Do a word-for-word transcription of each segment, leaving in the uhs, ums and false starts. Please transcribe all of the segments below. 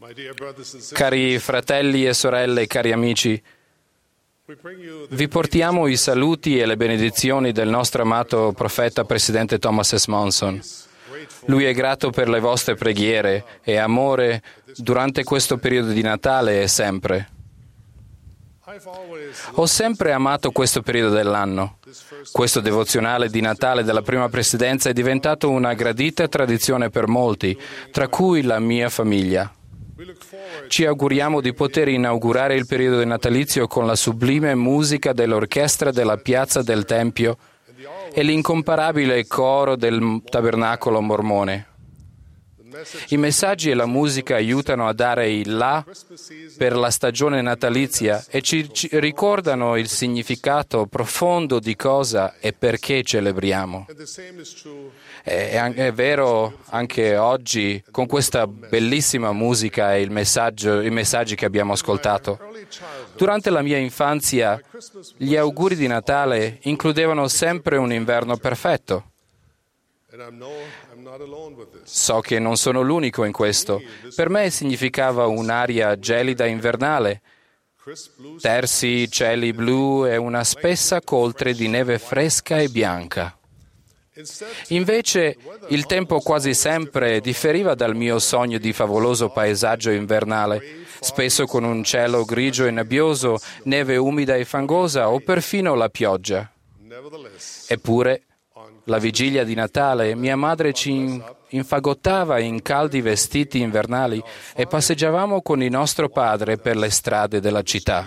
Cari fratelli e sorelle, cari amici, vi portiamo i saluti e le benedizioni del nostro amato profeta presidente Thomas S. Monson. Lui è grato per le vostre preghiere e amore durante questo periodo di Natale e sempre. Ho sempre amato questo periodo dell'anno. Questo devozionale di Natale della prima presidenza è diventato una gradita tradizione per molti, tra cui la mia famiglia. Ci auguriamo di poter inaugurare il periodo natalizio con la sublime musica dell'orchestra della piazza del Tempio e l'incomparabile coro del tabernacolo mormone. I messaggi e la musica aiutano a dare il là per la stagione natalizia e ci, ci ricordano il significato profondo di cosa e perché celebriamo. È, è vero anche oggi con questa bellissima musica e il messaggio, i messaggi che abbiamo ascoltato. Durante la mia infanzia, gli auguri di Natale includevano sempre un inverno perfetto. So che non sono l'unico in questo. Per me significava un'aria gelida invernale, tersi cieli blu e una spessa coltre di neve fresca e bianca. Invece, il tempo quasi sempre differiva dal mio sogno di favoloso paesaggio invernale, spesso con un cielo grigio e nebbioso, neve umida e fangosa o perfino la pioggia. Eppure, la vigilia di Natale, mia madre ci infagottava in caldi vestiti invernali e passeggiavamo con il nostro padre per le strade della città.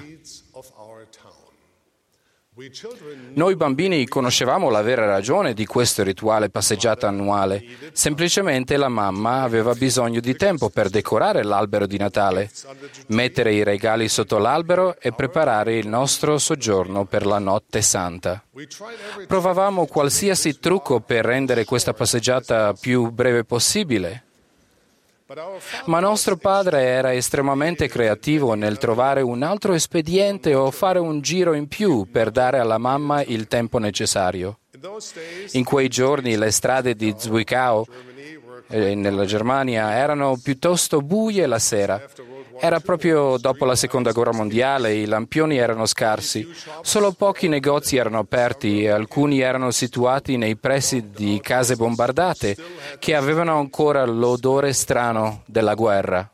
Noi bambini conoscevamo la vera ragione di questo rituale passeggiata annuale. Semplicemente la mamma aveva bisogno di tempo per decorare l'albero di Natale, mettere i regali sotto l'albero e preparare il nostro soggiorno per la notte santa. Provavamo qualsiasi trucco per rendere questa passeggiata più breve possibile. Ma nostro padre era estremamente creativo nel trovare un altro espediente o fare un giro in più per dare alla mamma il tempo necessario. In quei giorni le strade di Zwickau, eh, nella Germania, erano piuttosto buie la sera. Era proprio dopo la Seconda Guerra Mondiale, i lampioni erano scarsi, solo pochi negozi erano aperti e alcuni erano situati nei pressi di case bombardate che avevano ancora l'odore strano della guerra.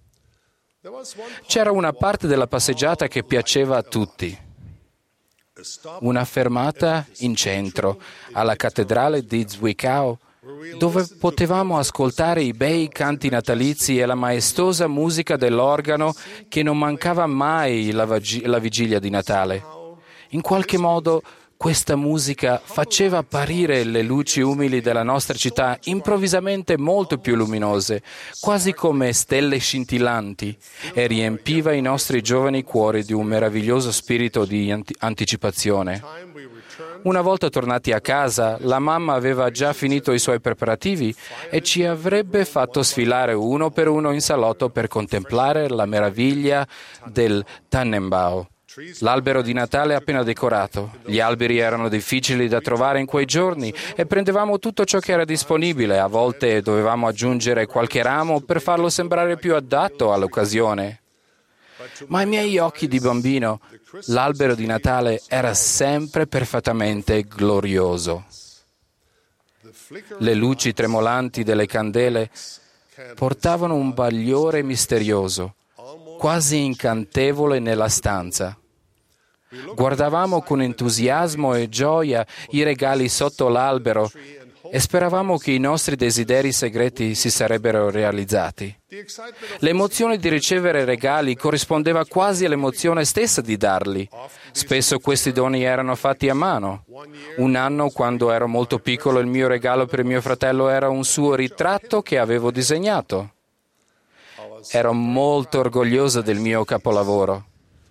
C'era una parte della passeggiata che piaceva a tutti. Una fermata in centro, alla cattedrale di Zwickau, dove potevamo ascoltare i bei canti natalizi e la maestosa musica dell'organo che non mancava mai la, vag- la vigilia di Natale. In qualche modo questa musica faceva apparire le luci umili della nostra città improvvisamente molto più luminose, quasi come stelle scintillanti, e riempiva i nostri giovani cuori di un meraviglioso spirito di ant- anticipazione. Una volta tornati a casa, la mamma aveva già finito i suoi preparativi e ci avrebbe fatto sfilare uno per uno in salotto per contemplare la meraviglia del Tannenbaum, l'albero di Natale appena decorato. Gli alberi erano difficili da trovare in quei giorni e prendevamo tutto ciò che era disponibile. A volte dovevamo aggiungere qualche ramo per farlo sembrare più adatto all'occasione. Ma ai miei occhi di bambino, l'albero di Natale era sempre perfettamente glorioso. Le luci tremolanti delle candele portavano un bagliore misterioso, quasi incantevole nella stanza. Guardavamo con entusiasmo e gioia i regali sotto l'albero e speravamo che i nostri desideri segreti si sarebbero realizzati. L'emozione di ricevere regali corrispondeva quasi all'emozione stessa di darli. Spesso questi doni erano fatti a mano. Un anno, quando ero molto piccolo, il mio regalo per mio fratello era un suo ritratto che avevo disegnato. Ero molto orgoglioso del mio capolavoro.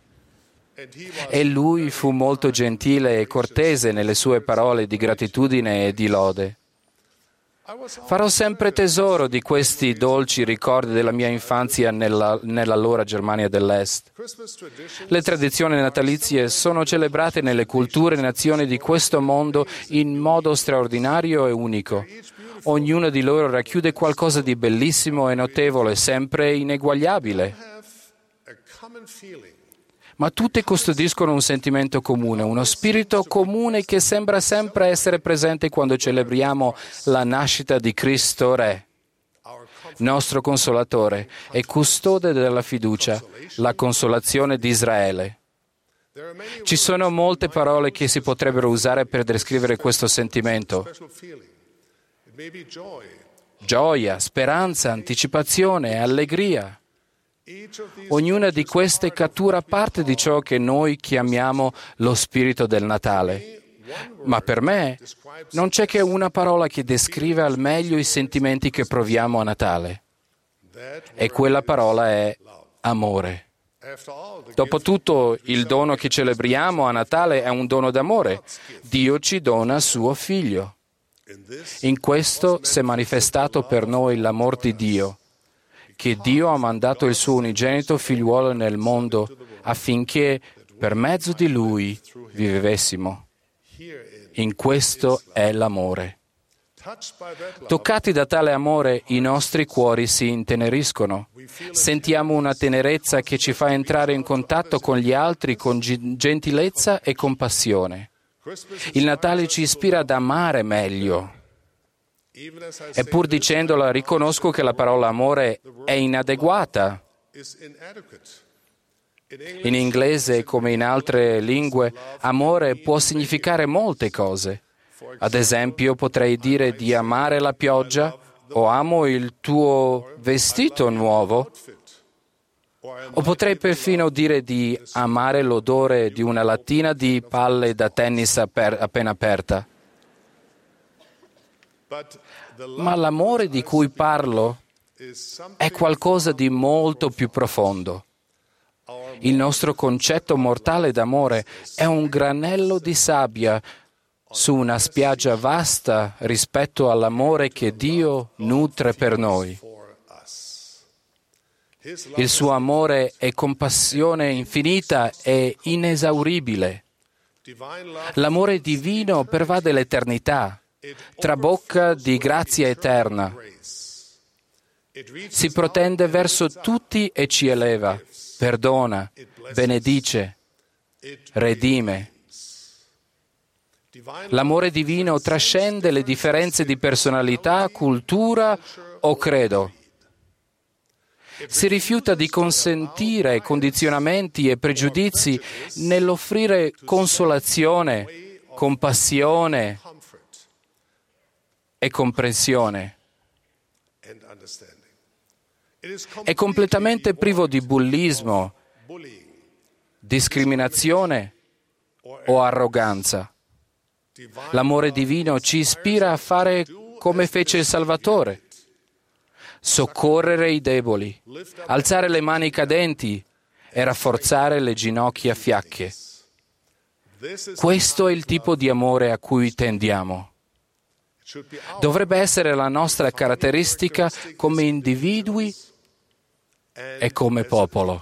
E lui fu molto gentile e cortese nelle sue parole di gratitudine e di lode. Farò sempre tesoro di questi dolci ricordi della mia infanzia nella, nell'allora Germania dell'Est. Le tradizioni natalizie sono celebrate nelle culture e nazioni di questo mondo in modo straordinario e unico. Ognuno di loro racchiude qualcosa di bellissimo e notevole, sempre ineguagliabile. Ma tutte custodiscono un sentimento comune, uno spirito comune che sembra sempre essere presente quando celebriamo la nascita di Cristo Re, nostro consolatore e custode della fiducia, la consolazione di Israele. Ci sono molte parole che si potrebbero usare per descrivere questo sentimento. Gioia, speranza, anticipazione, allegria. Ognuna di queste cattura parte di ciò che noi chiamiamo lo spirito del Natale. Ma per me non c'è che una parola che descrive al meglio i sentimenti che proviamo a Natale. E quella parola è amore. Dopotutto, il dono che celebriamo a Natale è un dono d'amore. Dio ci dona suo Figlio. In questo si è manifestato per noi l'amor di Dio, che Dio ha mandato il suo unigenito figliuolo nel mondo affinché per mezzo di Lui vivessimo. In questo è l'amore. Toccati da tale amore, i nostri cuori si inteneriscono. Sentiamo una tenerezza che ci fa entrare in contatto con gli altri con gentilezza e compassione. Il Natale ci ispira ad amare meglio. E pur dicendola, riconosco che la parola amore è inadeguata. In inglese, come in altre lingue, amore può significare molte cose. Ad esempio, potrei dire di amare la pioggia o amo il tuo vestito nuovo. O potrei perfino dire di amare l'odore di una lattina di palle da tennis aper- appena aperta. Ma l'amore di cui parlo è qualcosa di molto più profondo. Il nostro concetto mortale d'amore è un granello di sabbia su una spiaggia vasta rispetto all'amore che Dio nutre per noi. Il suo amore è compassione infinita e inesauribile. L'amore divino pervade l'eternità, trabocca di grazia eterna. Si protende verso tutti e ci eleva, perdona, benedice, redime. L'amore divino trascende le differenze di personalità, cultura o credo. Si rifiuta di consentire condizionamenti e pregiudizi nell'offrire consolazione, compassione e comprensione. È completamente privo di bullismo, discriminazione o arroganza. L'amore divino ci ispira a fare come fece il Salvatore: soccorrere i deboli, alzare le mani cadenti e rafforzare le ginocchia fiacche. Questo è il tipo di amore a cui tendiamo. Dovrebbe essere la nostra caratteristica come individui e come popolo.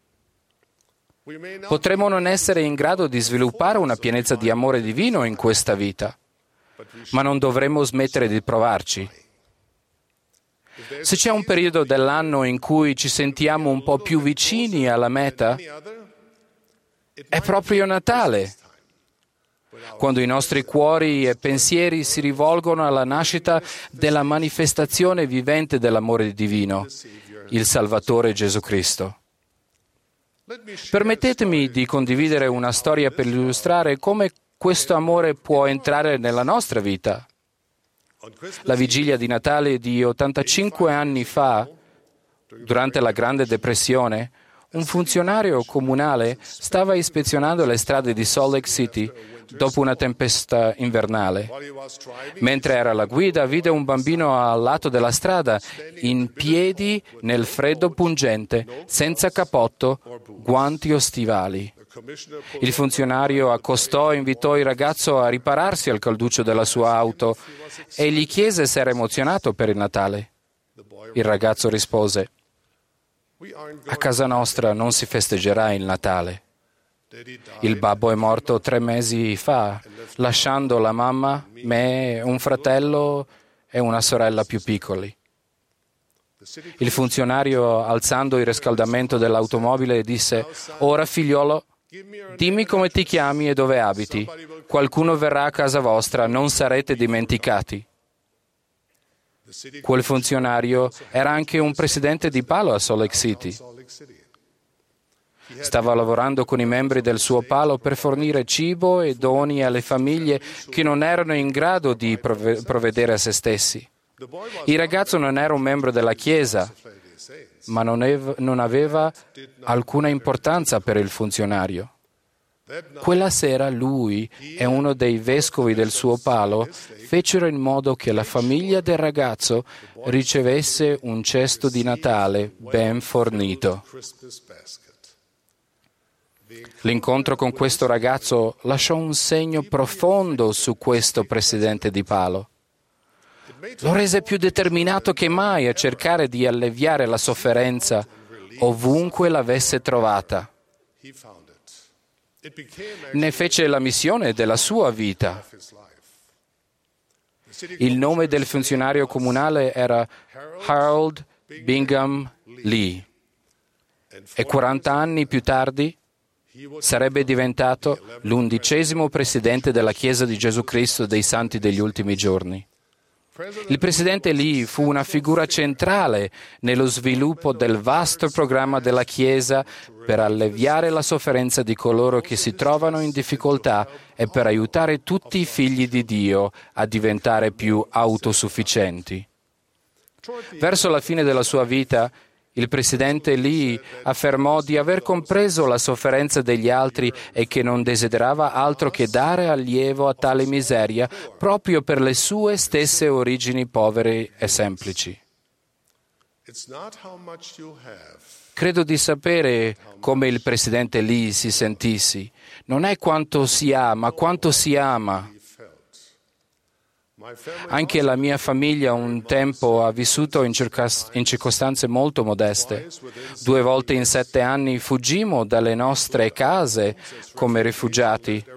Potremmo non essere in grado di sviluppare una pienezza di amore divino in questa vita, ma non dovremmo smettere di provarci. Se c'è un periodo dell'anno in cui ci sentiamo un po' più vicini alla meta, è proprio Natale, quando i nostri cuori e pensieri si rivolgono alla nascita della manifestazione vivente dell'amore divino, il Salvatore Gesù Cristo. Permettetemi di condividere una storia per illustrare come questo amore può entrare nella nostra vita. La vigilia di Natale di ottantacinque anni fa, durante la Grande Depressione, un funzionario comunale stava ispezionando le strade di Salt Lake City dopo una tempesta invernale. Mentre era alla guida, vide un bambino al lato della strada, in piedi nel freddo pungente, senza cappotto, guanti o stivali. Il funzionario accostò e invitò il ragazzo a ripararsi al calduccio della sua auto e gli chiese se era emozionato per il Natale. Il ragazzo rispose: «A casa nostra non si festeggerà il Natale. Il babbo è morto tre mesi fa, lasciando la mamma, me, un fratello e una sorella più piccoli. Il funzionario, alzando il riscaldamento dell'automobile, disse: «Ora, figliolo, dimmi come ti chiami e dove abiti. Qualcuno verrà a casa vostra, non sarete dimenticati». Quel funzionario era anche un presidente di palo a Salt Lake City. Stava lavorando con i membri del suo palo per fornire cibo e doni alle famiglie che non erano in grado di prov- provvedere a se stessi. Il ragazzo non era un membro della Chiesa, ma non, ev- non aveva alcuna importanza per il funzionario. Quella sera lui e uno dei vescovi del suo palo fecero in modo che la famiglia del ragazzo ricevesse un cesto di Natale ben fornito. L'incontro con questo ragazzo lasciò un segno profondo su questo presidente di palo. Lo rese più determinato che mai a cercare di alleviare la sofferenza ovunque l'avesse trovata. Ne fece la missione della sua vita. Il nome del funzionario comunale era Harold Bingham Lee e quaranta anni più tardi sarebbe diventato l'undicesimo presidente della Chiesa di Gesù Cristo dei Santi degli Ultimi Giorni. Il presidente Lee fu una figura centrale nello sviluppo del vasto programma della Chiesa per alleviare la sofferenza di coloro che si trovano in difficoltà e per aiutare tutti i figli di Dio a diventare più autosufficienti. Verso la fine della sua vita, il presidente Lee affermò di aver compreso la sofferenza degli altri e che non desiderava altro che dare allievo a tale miseria proprio per le sue stesse origini povere e semplici. Credo di sapere come il presidente Lee si sentissi. Non è quanto si ha, ma quanto si ama. Anche la mia famiglia un tempo ha vissuto in, circas- in circostanze molto modeste. Due volte in sette anni fuggimmo dalle nostre case come rifugiati.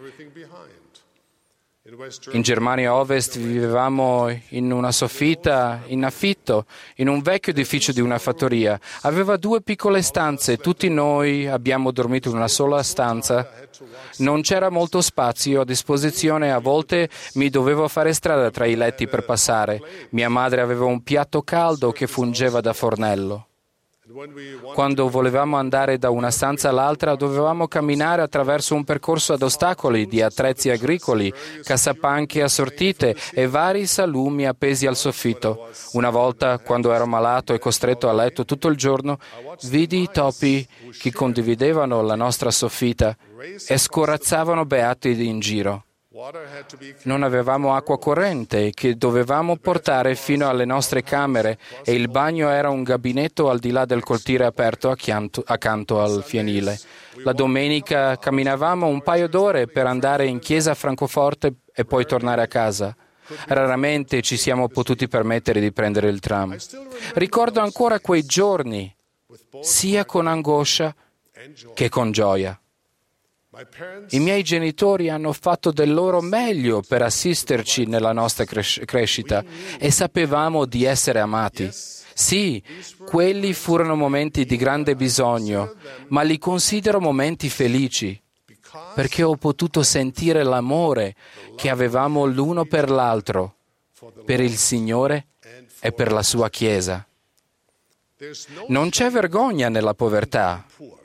In Germania Ovest vivevamo in una soffitta in affitto, in un vecchio edificio di una fattoria. Aveva due piccole stanze, tutti noi abbiamo dormito in una sola stanza. Non c'era molto spazio a disposizione, a volte mi dovevo fare strada tra i letti per passare. Mia madre aveva un piatto caldo che fungeva da fornello. Quando volevamo andare da una stanza all'altra, dovevamo camminare attraverso un percorso ad ostacoli di attrezzi agricoli, cassapanche assortite e vari salumi appesi al soffitto. Una volta, quando ero malato e costretto a letto tutto il giorno, vidi i topi che condividevano la nostra soffitta e scorazzavano beati in giro. Non avevamo acqua corrente che dovevamo portare fino alle nostre camere e il bagno era un gabinetto al di là del cortile aperto accanto, accanto al fienile. La domenica camminavamo un paio d'ore per andare in chiesa a Francoforte e poi tornare a casa. Raramente ci siamo potuti permettere di prendere il tram. Ricordo ancora quei giorni, sia con angoscia che con gioia. I miei genitori hanno fatto del loro meglio per assisterci nella nostra cres- crescita e sapevamo di essere amati. Sì, quelli furono momenti di grande bisogno, ma li considero momenti felici, perché ho potuto sentire l'amore che avevamo l'uno per l'altro, per il Signore e per la sua Chiesa. Non c'è vergogna nella povertà.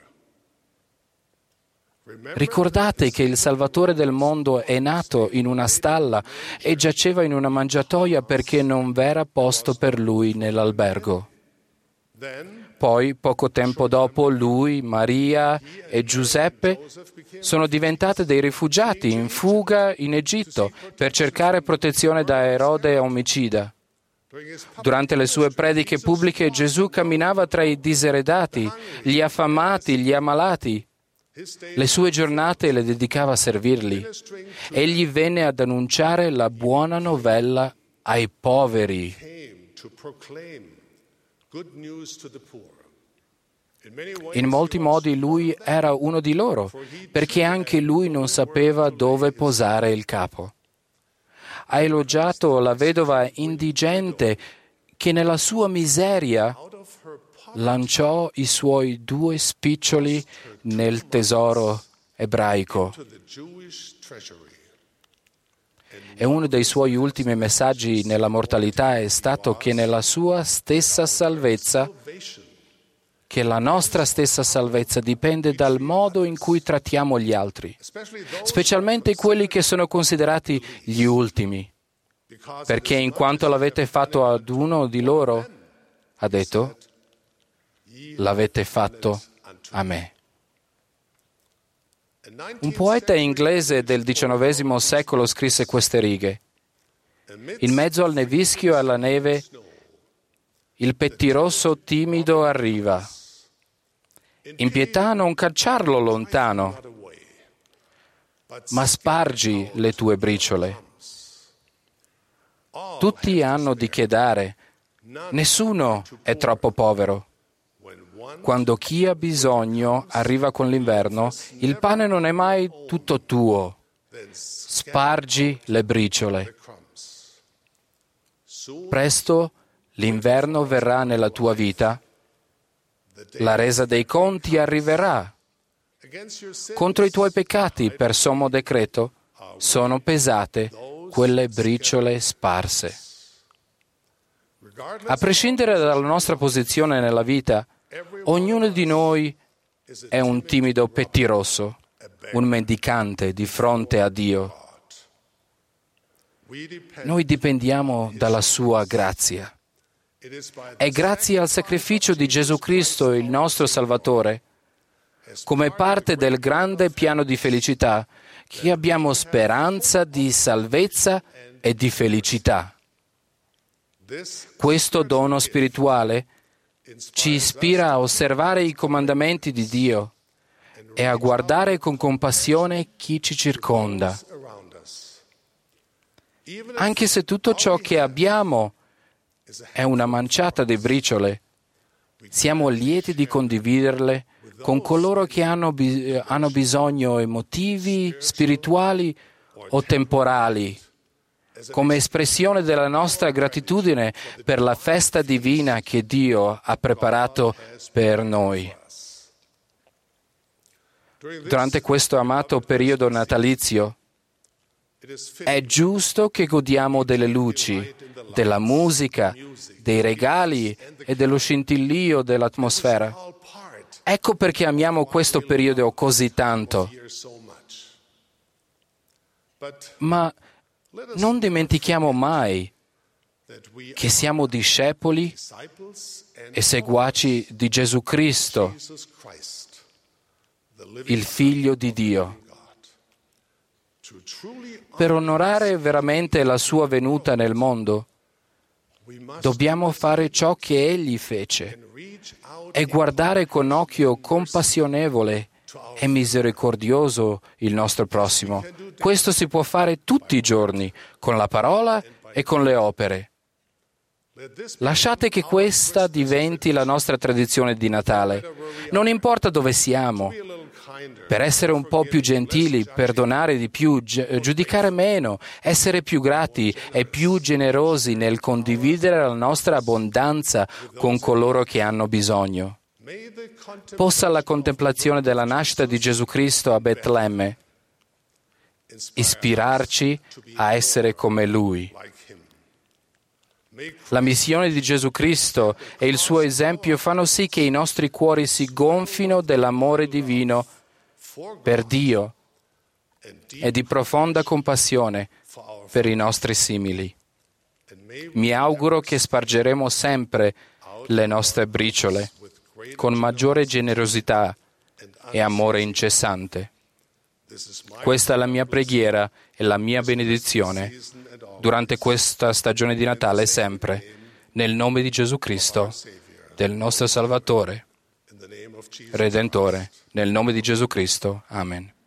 Ricordate che il Salvatore del mondo è nato in una stalla e giaceva in una mangiatoia perché non v'era posto per lui nell'albergo. Poi, poco tempo dopo, lui, Maria e Giuseppe sono diventati dei rifugiati in fuga in Egitto per cercare protezione da Erode omicida. Durante le sue prediche pubbliche Gesù camminava tra i diseredati, gli affamati, gli ammalati. Le sue giornate le dedicava a servirli. Egli venne ad annunciare la buona novella ai poveri. In molti modi lui era uno di loro, perché anche lui non sapeva dove posare il capo. ha elogiato la vedova indigente che nella sua miseria lanciò i suoi due spiccioli nel tesoro ebraico. E uno dei suoi ultimi messaggi nella mortalità è stato che nella sua stessa salvezza, che la nostra stessa salvezza dipende dal modo in cui trattiamo gli altri, specialmente quelli che sono considerati gli ultimi, perché in quanto l'avete fatto ad uno di loro, ha detto, l'avete fatto a me. Un poeta inglese del diciannovesimo secolo scrisse queste righe. In mezzo al nevischio e alla neve, il pettirosso timido arriva. In pietà non cacciarlo lontano, ma spargi le tue briciole. Tutti hanno di che dare, nessuno è troppo povero. Quando chi ha bisogno arriva con l'inverno, il pane non è mai tutto tuo. Spargi le briciole. Presto l'inverno verrà nella tua vita. La resa dei conti arriverà. Contro i tuoi peccati, per sommo decreto, sono pesate quelle briciole sparse. A prescindere dalla nostra posizione nella vita, ognuno di noi è un timido pettirosso, un mendicante di fronte a Dio. Noi dipendiamo dalla sua grazia. È grazie al sacrificio di Gesù Cristo, il nostro Salvatore, come parte del grande piano di felicità, che abbiamo speranza di salvezza e di felicità. Questo dono spirituale ci ispira a osservare i comandamenti di Dio e a guardare con compassione chi ci circonda. Anche se tutto ciò che abbiamo è una manciata di briciole, siamo lieti di condividerle con coloro che hanno, bi- hanno bisogno emotivi, spirituali o temporali, come espressione della nostra gratitudine per la festa divina che Dio ha preparato per noi. Durante questo amato periodo natalizio, è giusto che godiamo delle luci, della musica, dei regali e dello scintillio dell'atmosfera. Ecco perché amiamo questo periodo così tanto. Ma non dimentichiamo mai che siamo discepoli e seguaci di Gesù Cristo, il Figlio di Dio. Per onorare veramente la sua venuta nel mondo, dobbiamo fare ciò che Egli fece e guardare con occhio compassionevole e misericordioso il nostro prossimo. Questo si può fare tutti i giorni, con la parola e con le opere. Lasciate che questa diventi la nostra tradizione di Natale. Non importa dove siamo, per essere un po' più gentili, perdonare di più, giudicare meno, essere più grati e più generosi nel condividere la nostra abbondanza con coloro che hanno bisogno. Possa la contemplazione della nascita di Gesù Cristo a Betlemme ispirarci a essere come Lui. La missione di Gesù Cristo e il suo esempio fanno sì che i nostri cuori si gonfino dell'amore divino per Dio e di profonda compassione per i nostri simili. Mi auguro che spargeremo sempre le nostre briciole con maggiore generosità e amore incessante. Questa è la mia preghiera e la mia benedizione durante questa stagione di Natale sempre, nel nome di Gesù Cristo, del nostro Salvatore, Redentore, nel nome di Gesù Cristo. Amen.